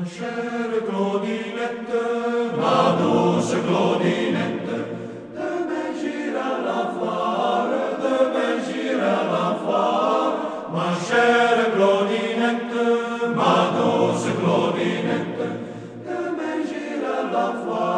chère Claudinette, ma douce Claudinette, demain j'irai à la foire, demain j'irai à la foire. Ma chère Claudinette, ma douce Claudinette, demain j'irai à la foire.